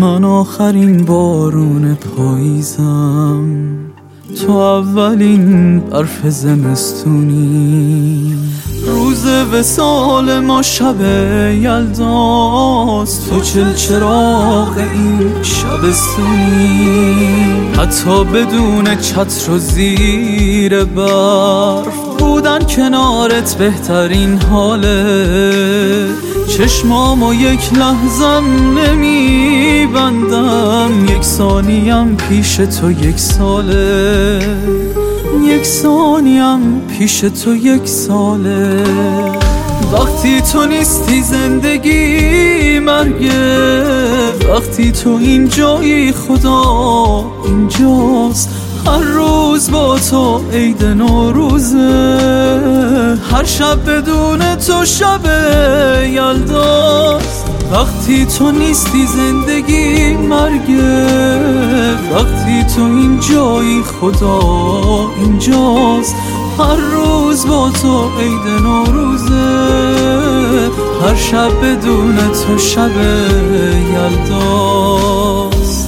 من آخرین بارون پاییزم، تو اولین برف زمستونی. روز وصال ما شب یلداست، تو چلچراغ این شبستونی. حتی بدون چتر و زیر برف بودن کنارت بهترین حاله. چشمامو یک لحظم نمیبندم، یک ثانیم پیش تو یک ساله. یک ثانیم پیش تو یک ساله. وقتی تو نیستی زندگی مرگه، وقتی تو اینجایی خدا اینجاست. هر روز با تو عید نوروزه، هر شب بدون تو شب یلداست. وقتی تو نیستی زندگی مرگه، وقتی تو اینجایی خدا اینجاست. هر روز با تو عید نوروزه، هر شب بدون تو شب یلداست.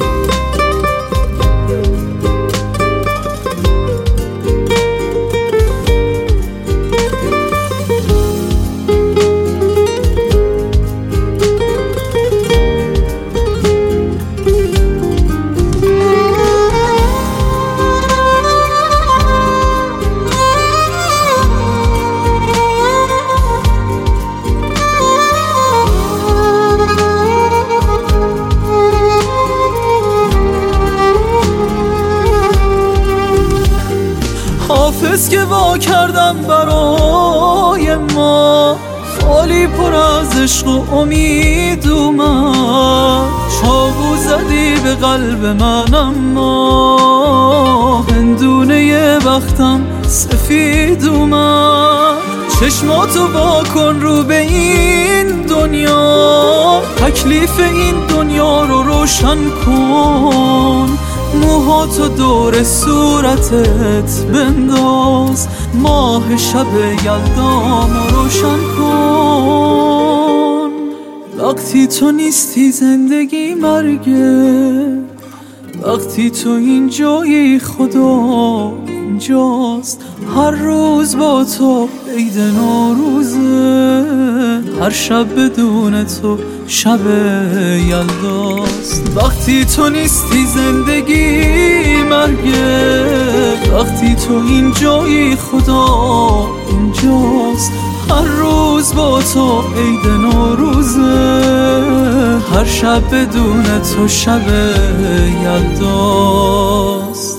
حافظ که وا کردم برای ما، خالی پر از عشق و امید اومد. چاقو زدی به قلب من اما هندونه وقتم سفید اومد. چشماتو وا کن رو به این دنیا، تکلیف این دنیا رو روشن کن. موهاتو دور صورتت بنداز، ماه شب یلدامو روشن کن. وقتی تو نیستی زندگی مرگه، وقتی تو اینجایی خدا اینجاست. هر روز با تو عید نوروزه، هر شب بدون تو شب یلداست. وقتی تو نیستی زندگی مرگه، وقتی تو اینجایی خدا اینجاست. هر روز با تو عید نوروزه، هر شب بدون تو شب یلداست.